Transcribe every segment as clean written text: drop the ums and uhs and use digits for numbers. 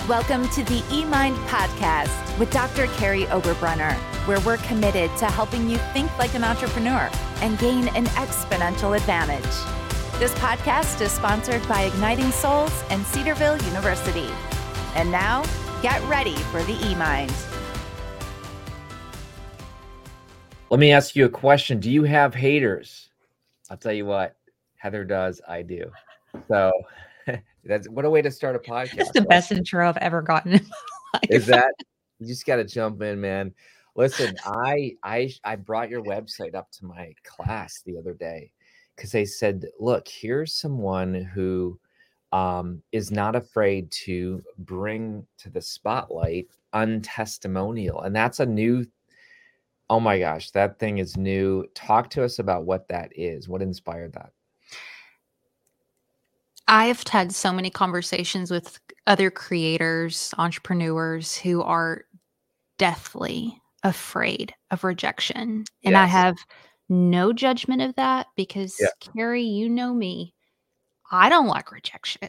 Welcome to the eMind podcast with Dr. Carrie Oberbrunner, where we're committed to helping you think like an entrepreneur and gain an exponential advantage. This podcast is sponsored by Igniting Souls and Cedarville University. And now, get ready for the eMind. Let me ask you a question. Do you have haters? I'll tell you what, Heather does, I do. So that's what a way to start a podcast. That's the best intro I've ever gotten in my life. Is that? You just got to jump in, man. Listen, I brought your website up to my class the other day because they said, look, here's someone who is not afraid to bring to the spotlight untestimonial. And that's a new, oh my gosh, that thing is new. Talk to us about what that is. What inspired that? I have had so many conversations with other creators, entrepreneurs who are deathly afraid of rejection. And Yes. I have no judgment of that because, Yeah. Carrie, you know me. I don't like rejection.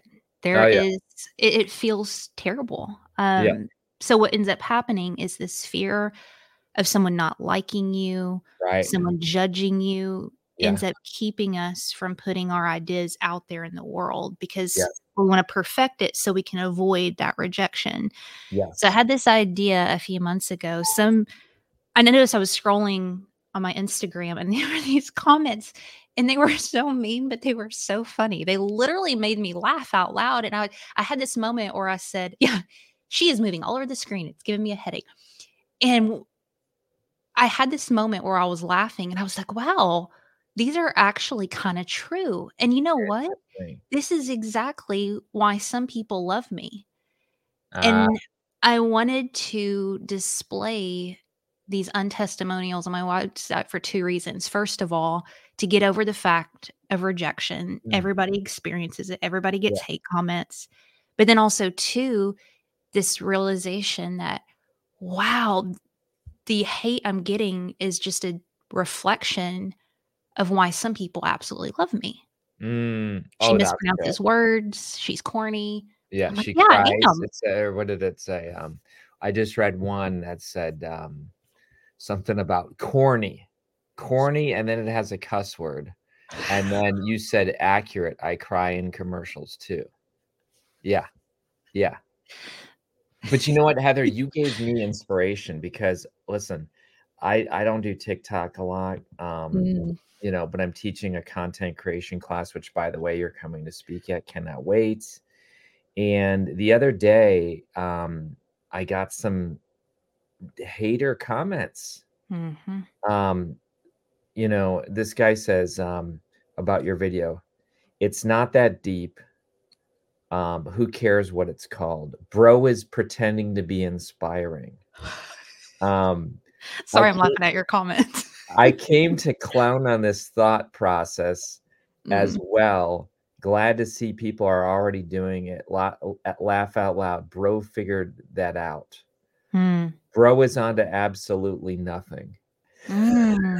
It feels terrible. So what ends up happening is this fear of someone not liking you, Right. someone judging you, Yeah. ends up keeping us from putting our ideas out there in the world because Yeah. we want to perfect it so we can avoid that rejection. Yes. So I had this idea a few months ago. I noticed I was scrolling on my Instagram and there were these comments and they were so mean, but they were so funny. They literally made me laugh out loud. And I had this moment where I said, yeah, she is moving all over the screen. It's giving me a headache. And I had this moment where I was laughing and I was like, wow, these are actually kind of true. And you know what? Exactly. This is exactly why some people love me. Ah, And I wanted to display these untestimonials on my website for two reasons. First of all, to get over the fact of rejection. Mm. Everybody experiences it. Everybody gets Yeah. hate comments. But then also, two, this realization that, wow, the hate I'm getting is just a reflection of why some people absolutely love me. She Oh, that's mispronounces good. words. She's corny. Yeah, I'm like, she yeah, I cries. am. It said, or what did it say? I just read one that said something about corny, and then it has a cuss word. And then you said accurate. I cry in commercials too. Yeah. But you know what, Heather, you gave me inspiration because listen, I don't do TikTok a lot. Mm. But I'm teaching a content creation class, which by the way, you're coming to speak at. Cannot wait. And the other day, I got some hater comments. Mhm. This guy says about your video, it's not that deep. Who cares what it's called? Bro is pretending to be inspiring. Sorry, I'm laughing at your comments. I came to clown on this thought process as Mm. well. Glad to see people are already doing it. Laugh out loud. Bro figured that out. Mm. Bro is on to absolutely nothing. Mm.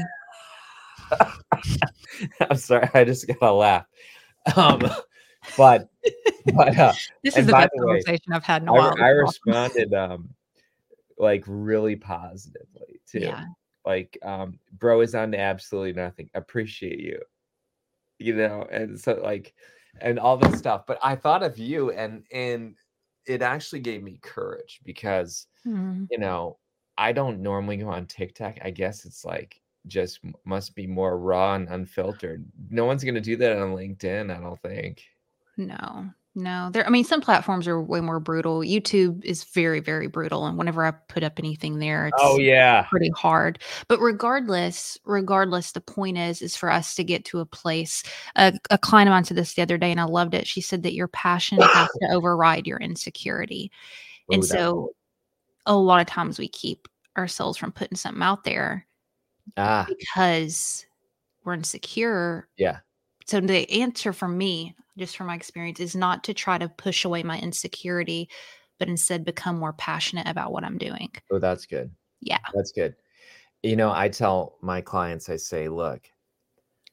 I'm sorry, I just gotta laugh. But This and is the by best the way, conversation I've had in a while. I responded like really positively too. Yeah. Like bro is on to absolutely nothing. Appreciate you. And so like and all this stuff. But I thought of you and it actually gave me courage because Mm. I don't normally go on TikTok. I guess it's like just must be more raw and unfiltered. No one's gonna do that on LinkedIn, I don't think. No. Some platforms are way more brutal. YouTube is very, very brutal. And whenever I put up anything there, Oh it's yeah. pretty hard. But regardless, the point is for us to get to a place. A client of mine said this the other day, and I loved it. She said that your passion has to override your insecurity. And Ooh, so a lot of times we keep ourselves from putting something out there because we're insecure. Yeah. So the answer for me, just from my experience, is not to try to push away my insecurity, but instead become more passionate about what I'm doing. Oh, that's good. Yeah. That's good. I tell my clients, I say, look,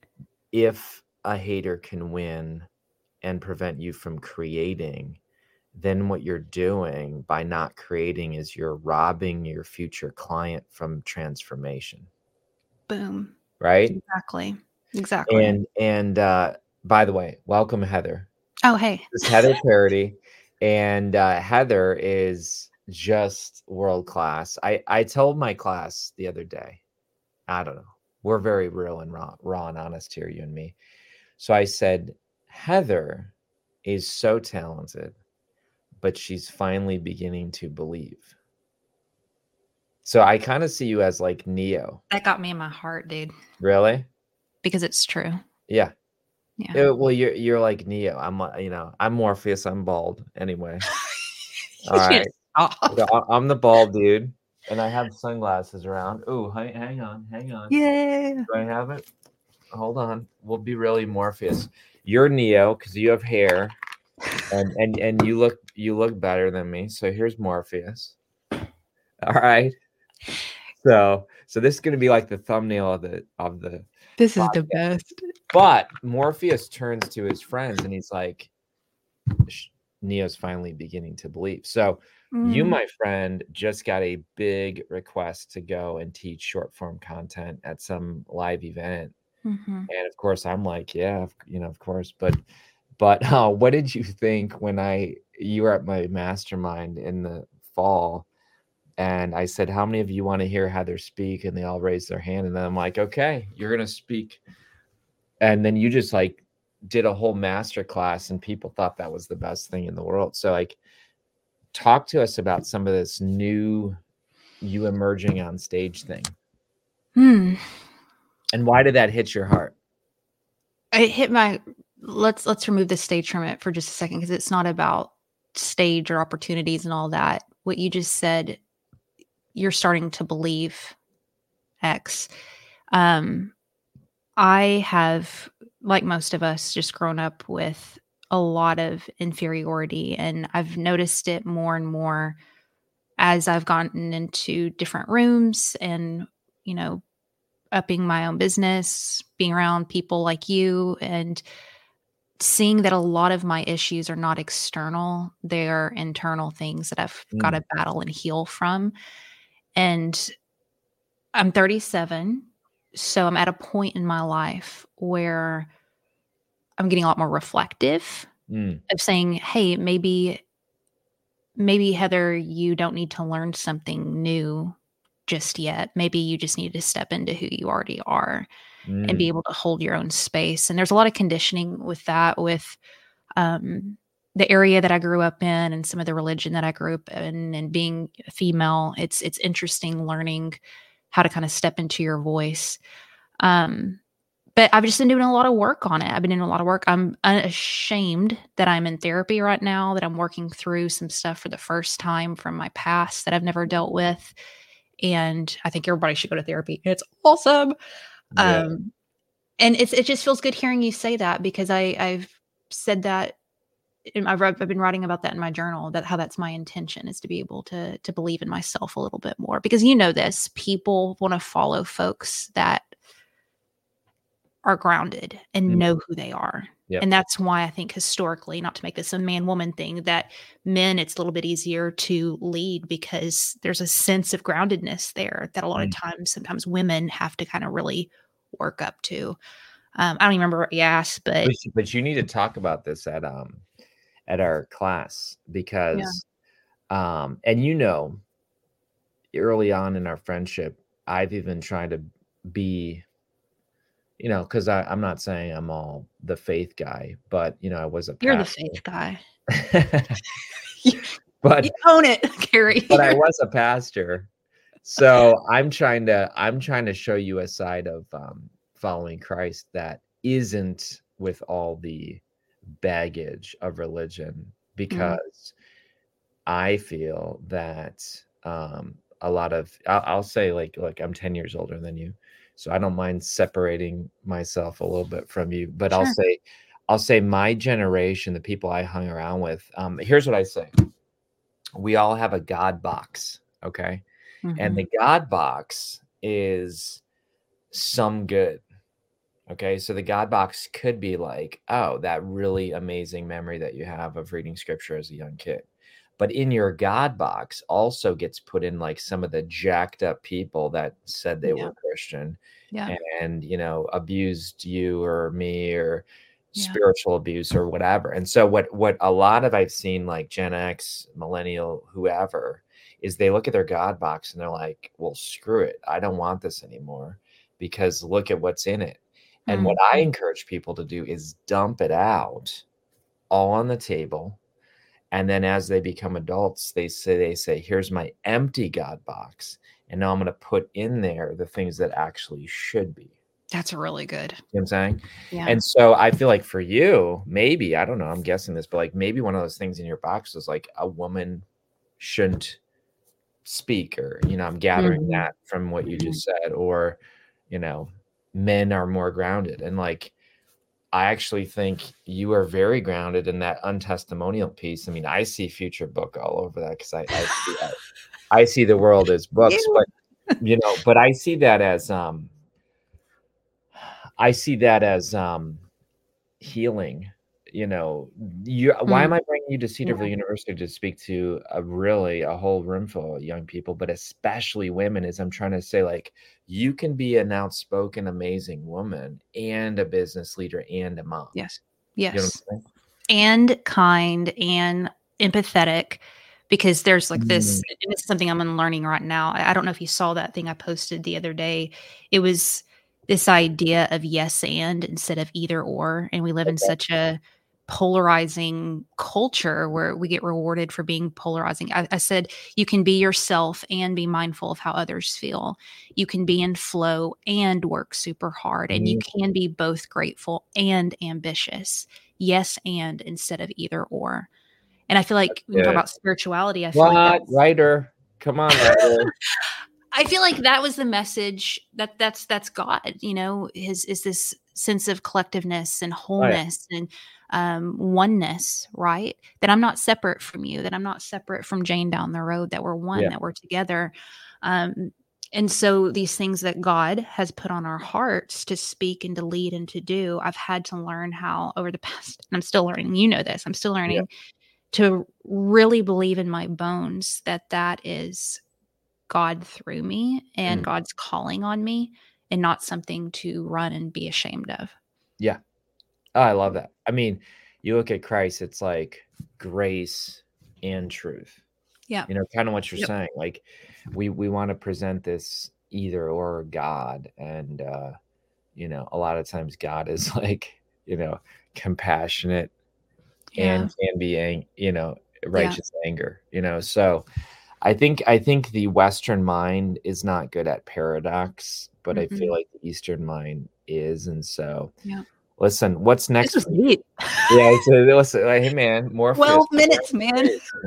if a hater can win and prevent you from creating, then what you're doing by not creating is you're robbing your future client from transformation. Boom. Right? Exactly. And by the way, welcome, Heather. Oh, hey. This is Heather Parody. And Heather is just world class. I told my class the other day, I don't know, we're very real and raw and honest here, you and me. So I said, Heather is so talented, but she's finally beginning to believe. So I kind of see you as like Neo. That got me in my heart, dude. Really? Because it's true. Yeah. Yeah. Well, you're like Neo. I'm Morpheus. I'm bald anyway. All right. I'm the bald dude, and I have sunglasses around. Oh, hang on. Yeah. Do I have it? Hold on. We'll be really Morpheus. You're Neo because you have hair, and you look better than me. So here's Morpheus. All right. So this is gonna be like the thumbnail of the. This is the best. But Morpheus turns to his friends and he's like, Neo's finally beginning to believe. So you, my friend, just got a big request to go and teach short form content at some live event. And of course, I'm like, yeah, of course. But what did you think when you were at my mastermind in the fall? And I said, how many of you want to hear Heather speak? And they all raised their hand. And then I'm like, okay, you're going to speak. And then you just like did a whole master class and people thought that was the best thing in the world. So like, talk to us about some of this new you emerging on stage thing. And why did that hit your heart? It hit let's remove the stage from it for just a second, because it's not about stage or opportunities and all that. What you just said, you're starting to believe X. I have, like most of us, just grown up with a lot of inferiority, and I've noticed it more and more as I've gotten into different rooms and, upping my own business, being around people like you, and seeing that a lot of my issues are not external. They are internal things that I've got to battle and heal from. And I'm 37. So I'm at a point in my life where I'm getting a lot more reflective of saying, hey, maybe Heather, you don't need to learn something new just yet. Maybe you just need to step into who you already are and be able to hold your own space. And there's a lot of conditioning with that, with the area that I grew up in and some of the religion that I grew up in, and being female. It's interesting learning how to kind of step into your voice. But I've just been doing a lot of work on it. I've been doing a lot of work. I'm unashamed that I'm in therapy right now, that I'm working through some stuff for the first time from my past that I've never dealt with. And I think everybody should go to therapy. It's awesome. Yeah. And it just feels good hearing you say that, because I've said that. I've been writing about that in my journal, that how that's my intention, is to be able to believe in myself a little bit more, because this, people want to follow folks that are grounded and know who they are. Yep. And that's why I think historically, not to make this a man-woman thing, that men, it's a little bit easier to lead because there's a sense of groundedness there that a lot of times, sometimes women have to kind of really work up to. I don't even remember what you asked, but you need to talk about this at our class, because and early on in our friendship, I've even tried to be, because I'm not saying I'm all the faith guy, but I was a pastor. You're the faith guy. But you own it, Carrie. But I was a pastor. So I'm trying to show you a side of following Christ that isn't with all the baggage of religion, because I feel that a lot of, I'll say, like, look, I'm 10 years older than you, so I don't mind separating myself a little bit from you, but sure. I'll say my generation, the people I hung around with, here's what I say. We all have a God box, okay? And the God box is some good, Okay, so the God box could be like, oh, that really amazing memory that you have of reading scripture as a young kid. But in your God box also gets put in like some of the jacked up people that said they Yeah. were Christian Yeah. and, abused you or me or Yeah. spiritual abuse or whatever. And so what a lot of I've seen like Gen X, millennial, whoever, is they look at their God box and they're like, well, screw it. I don't want this anymore because look at what's in it. And what I Mhm. encourage people to do is dump it out all on the table. And then as they become adults, they say, here's my empty God box. And now I'm going to put in there the things that actually should be. That's really good. You know what I'm saying? Yeah. And so I feel like for you, maybe, I don't know, I'm guessing this, but like maybe one of those things in your box is like a woman shouldn't speak, or, I'm gathering Mhm. that from what you just said, or, men are more grounded. And like, I actually think you are very grounded in that untestimonial piece. I mean, I see future book all over that because I see the world as books, You. but I see that as healing. Why am I bringing you to Cedarville University to speak to a whole room full of young people, but especially women? Is I'm trying to say, like, you can be an outspoken, amazing woman and a business leader and a mom. Yes. You know what Yes. I'm saying? And kind and empathetic, because there's like this, and this is something I'm learning right now. I don't know if you saw that thing I posted the other day. It was this idea of yes and instead of either or. And we live in such a polarizing culture where we get rewarded for being polarizing. I said, you can be yourself and be mindful of how others feel. You can be in flow and work super hard. And you can be both grateful and ambitious. Yes and instead of either or. And I feel like when we talk about spirituality, I feel like that's writer? Come on, writer. I feel like that was the message that's God, is this sense of collectiveness and wholeness and oneness, right? That I'm not separate from you, that I'm not separate from Jane down the road, that we're one, that we're together. And so these things that God has put on our hearts to speak and to lead and to do, I've had to learn how over the past, and I'm still learning, this, I'm still learning to really believe in my bones that is God through me and God's calling on me, and not something to run and be ashamed of. Yeah. Oh, I love that. I mean, you look at Christ, it's like grace and truth. Yeah. Kind of what you're saying. Like we want to present this either or God. And, a lot of times God is like, compassionate and can be, righteous anger, so I think the Western mind is not good at paradox, but I feel like the Eastern mind is. And so, listen, what's next? This was neat. Yeah, so listen, hey man, more 12 minutes, man.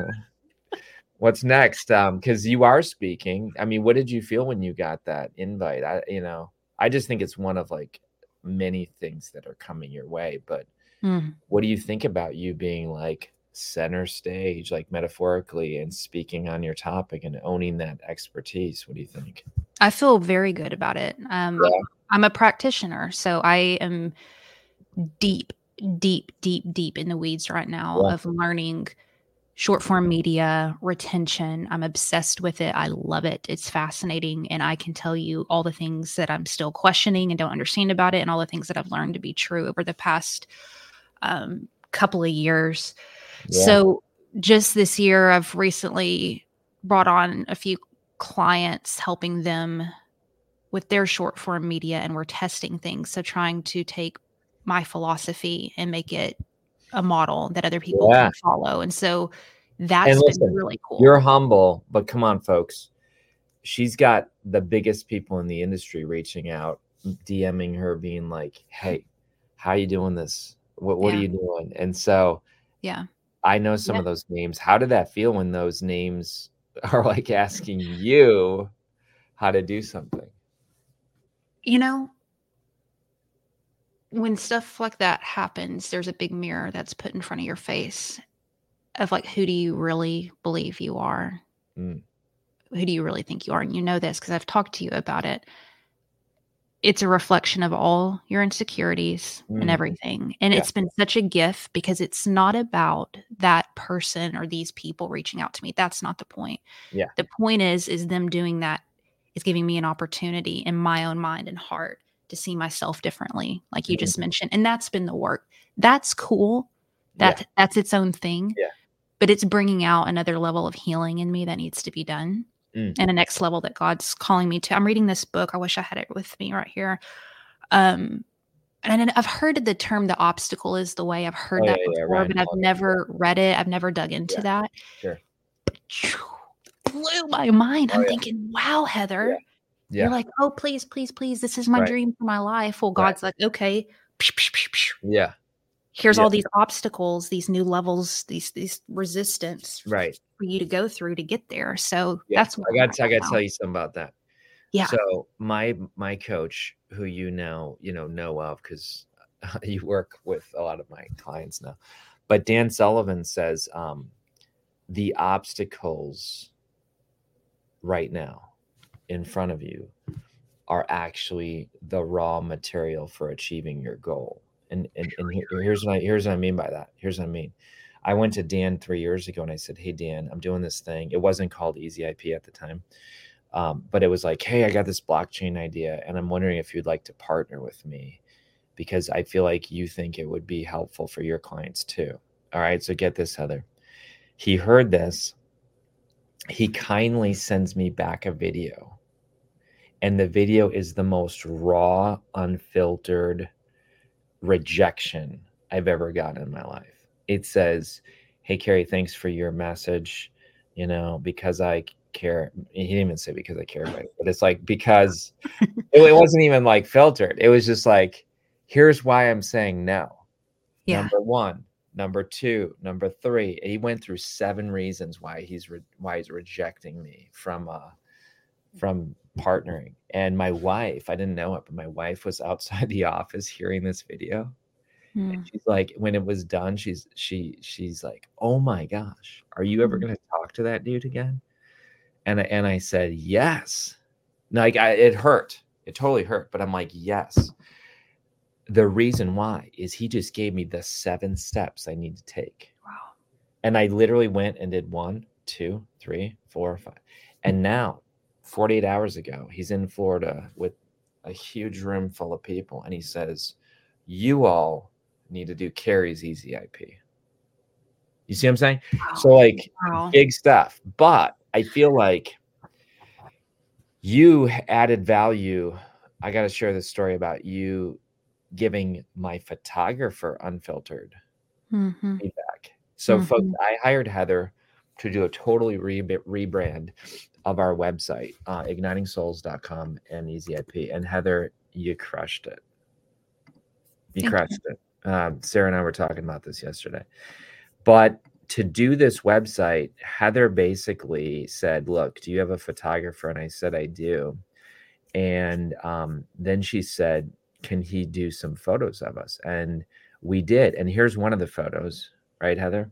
What's next? Because you are speaking. I mean, what did you feel when you got that invite? I just think it's one of like many things that are coming your way. But what do you think about you being like center stage, like metaphorically, and speaking on your topic and owning that expertise? What do you think? I feel very good about it. I'm a practitioner, so I am deep in the weeds right now of learning short form media retention. I'm obsessed with it. I love it. It's fascinating. And I can tell you all the things that I'm still questioning and don't understand about it, and all the things that I've learned to be true over the past couple of years. So just this year, I've recently brought on a few clients, helping them with their short form media, and we're testing things. So trying to take my philosophy and make it a model that other people can follow. And so that's been really cool. You're humble, but come on, folks. She's got the biggest people in the industry reaching out, DMing her, being like, hey, how you doing this? What are you doing? And so I know some of those names. How did that feel when those names are like asking you how to do something? When stuff like that happens, there's a big mirror that's put in front of your face of like, who do you really believe you are? Who do you really think you are? And you know this because I've talked to you about it. it's a reflection of all your insecurities and everything. And it's been such a gift because it's not about that person or these people reaching out to me. That's not the point. Yeah. The point is them doing that is giving me an opportunity in my own mind and heart to see myself differently, like you just mentioned. And that's been the work. That's cool. That's its own thing. Yeah. But it's bringing out another level of healing in me that needs to be done. And a next level that God's calling me to. I'm reading this book. I wish I had it with me right here. And I've heard the term "the obstacle is the way." I've heard that before, but I've never read it. I've never dug into that. Sure. Blew my mind. I'm thinking, wow, Heather, you're like, oh, please, please, please. This is my dream for my life. Well, God's like, okay. Yeah. Here's all these obstacles, these new levels, these resistance for you to go through to get there. So that's what I got to tell you something about that. Yeah. So my coach, who you know of because you work with a lot of my clients now, but Dan Sullivan says the obstacles right now in front of you are actually the raw material for achieving your goal. And here's what I mean by that. Here's what I mean. I went to Dan 3 years ago and I said, hey, Dan, I'm doing this thing. It wasn't called Easy IP at the time. But it was like, hey, I got this blockchain idea and I'm wondering if you'd like to partner with me because I feel like you think it would be helpful for your clients too. All right. So get this, Heather. He heard this. He kindly sends me back a video. And the video is the most raw, unfiltered rejection I've ever gotten in my life. It says, hey, Carrie, thanks for your message. Because I care. He didn't even say because I care about it, but it's like, because it wasn't even like filtered. It was just like, here's why I'm saying no. Yeah. Number 1, number 2, number 3. And he went through 7 reasons why he's rejecting me from partnering. And my wife, I didn't know it, but my wife was outside the office hearing this video. And she's like, when it was done, she's like, oh my gosh, are you ever going to talk to that dude again? And I said, yes. Like it hurt. It totally hurt. But I'm like, yes. The reason why is he just gave me the 7 steps I need to take. Wow. And I literally went and did 1, 2, 3, 4, 5. And now 48 hours ago, he's in Florida with a huge room full of people. And he says, you all need to do Carrie's Easy IP. You see what I'm saying? Wow. So like big stuff. But I feel like you added value. I got to share this story about you giving my photographer unfiltered feedback. So folks, I hired Heather to do a totally rebrand of our website, ignitingsouls.com and Easy IP. And Heather, you crushed it. You crushed it. Sarah and I were talking about this yesterday. But to do this website, Heather basically said, look, do you have a photographer? And I said, I do. And then she said, can he do some photos of us? And we did. And here's one of the photos, right, Heather?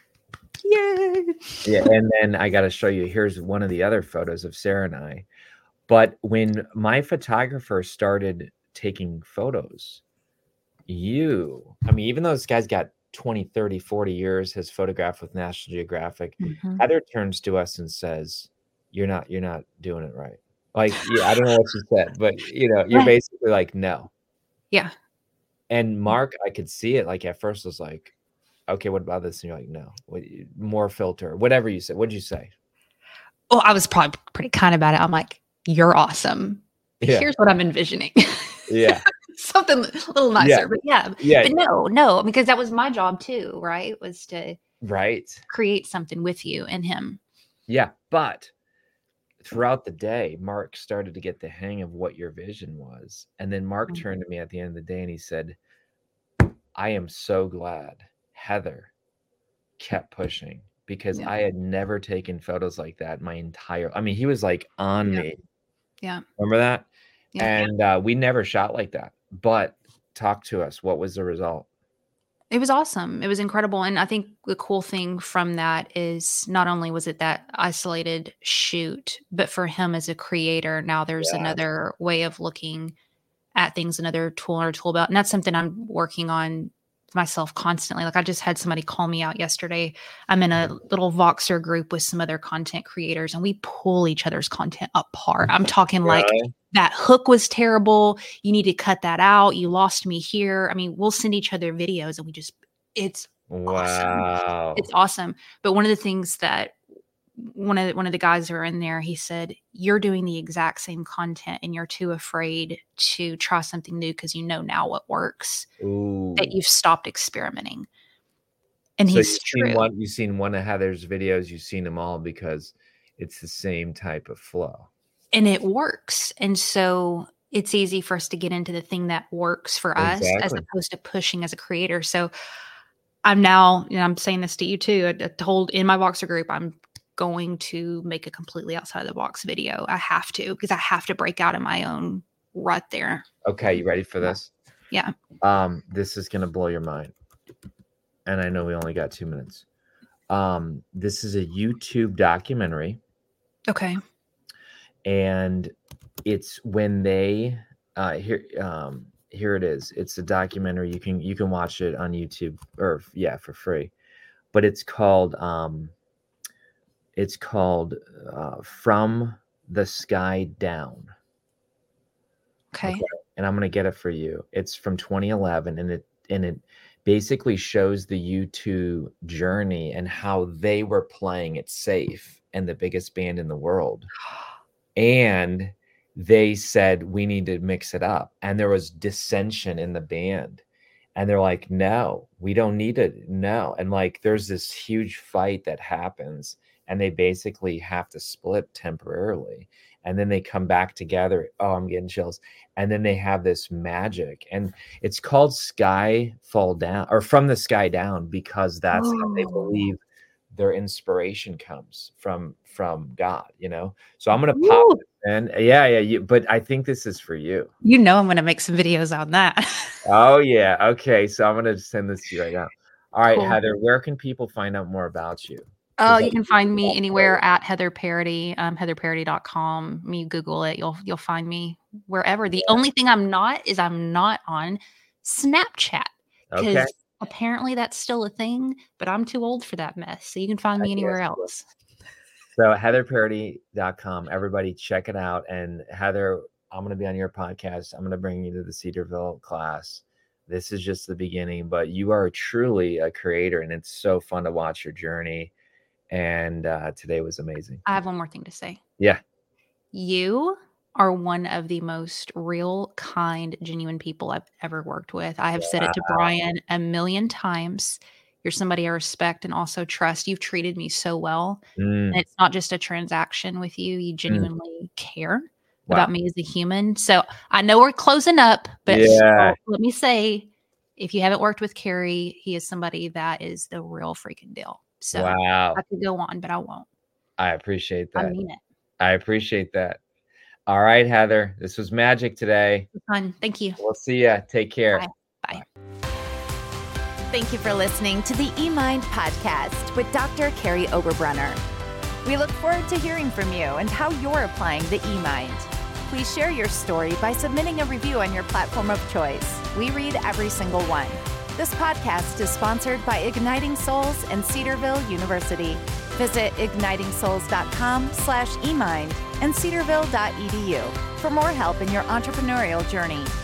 Yay! Yeah. And then I got to show you, here's one of the other photos of Sarah and I. But when my photographer started taking photos, even though this guy's got 20, 30, 40 years, has photographed with National Geographic, Heather turns to us and says, you're not doing it right. Like, I don't know what she said, but you're basically like, no. Yeah. And Mark, I could see it. Like at first I was like, okay, what about this? And you're like, no, more filter, whatever you said. What'd you say? Well, I was probably pretty kind about it. I'm like, you're awesome. Yeah. Here's what I'm envisioning. Yeah. Something a little nicer, but but no, because that was my job too, right? Was to create something with you and him. Yeah. But throughout the day, Mark started to get the hang of what your vision was. And then Mark turned to me at the end of the day and he said, I am so glad Heather kept pushing because I had never taken photos like that he was like on me. Yeah. Remember that? Yeah. And we never shot like that. But talk to us. What was the result? It was awesome. It was incredible. And I think the cool thing from that is not only was it that isolated shoot, but for him as a creator, now there's another way of looking at things, another tool or tool belt. And that's something I'm working on myself constantly. Like I just had somebody call me out yesterday. I'm in a little Voxer group with some other content creators and we pull each other's content apart. I'm talking like that hook was terrible. You need to cut that out. You lost me here. I mean, we'll send each other videos and it's awesome. It's awesome. But one of the things that one of the guys who are in there, he said, you're doing the exact same content and you're too afraid to try something new because you know now what works. Ooh. That you've stopped experimenting. And so he's true. You've seen one of Heather's videos, you've seen them all because it's the same type of flow. And it works. And so it's easy for us to get into the thing that works for us as opposed to pushing as a creator. So I'm now, I'm saying this to you too. I told in my Voxer group, I'm going to make a completely outside of the box video. I have to, because I have to break out of my own rut there. Okay. You ready for this? Yeah. This is going to blow your mind. And I know we only got 2 minutes. This is a YouTube documentary. Okay. And it's when they, here it is. It's a documentary. You can watch it on YouTube for free, but it's called From the Sky Down. Okay. And I'm going to get it for you. It's from 2011 and it basically shows the U2 journey and how they were playing it safe and the biggest band in the world. And they said, we need to mix it up. And there was dissension in the band. And they're like, no, we don't need it. No. And like, there's this huge fight that happens and they basically have to split temporarily. And then they come back together. Oh, I'm getting chills. And then they have this magic. And it's called Sky Fall Down or From the Sky Down because that's how they believe their inspiration comes from God, So I'm going to pop it in. Yeah. But I think this is for you. I'm going to make some videos on that. Oh, yeah. Okay. So I'm going to send this to you right now. All right, cool. Heather, where can people find out more about you? Oh, you can find me anywhere at Heather Parody, heatherparody.com. You Google it. You'll find me wherever. The only thing I'm not on Snapchat. Okay. Apparently that's still a thing, but I'm too old for that mess. So you can find me anywhere else. So heatherparody.com. Everybody check it out. And Heather, I'm going to be on your podcast. I'm going to bring you to the Cedarville class. This is just the beginning, but you are truly a creator and it's so fun to watch your journey. And today was amazing. I have one more thing to say. Yeah. You are one of the most real, kind, genuine people I've ever worked with. I have said it to Brian a million times. You're somebody I respect and also trust. You've treated me so well. And it's not just a transaction with you. You genuinely care about me as a human. So I know we're closing up, but let me say, if you haven't worked with Carey, he is somebody that is the real freaking deal. So I could go on, but I won't. I appreciate that. I mean it. I appreciate that. All right, Heather, this was magic today. Fun. Thank you. We'll see ya. Take care. Bye. Thank you for listening to the eMind podcast with Dr. Carey Oberbrunner. We look forward to hearing from you and how you're applying the eMind. Please share your story by submitting a review on your platform of choice. We read every single one. This podcast is sponsored by Igniting Souls and Cedarville University. Visit igitingsouls.com/eMind and cedarville.edu for more help in your entrepreneurial journey.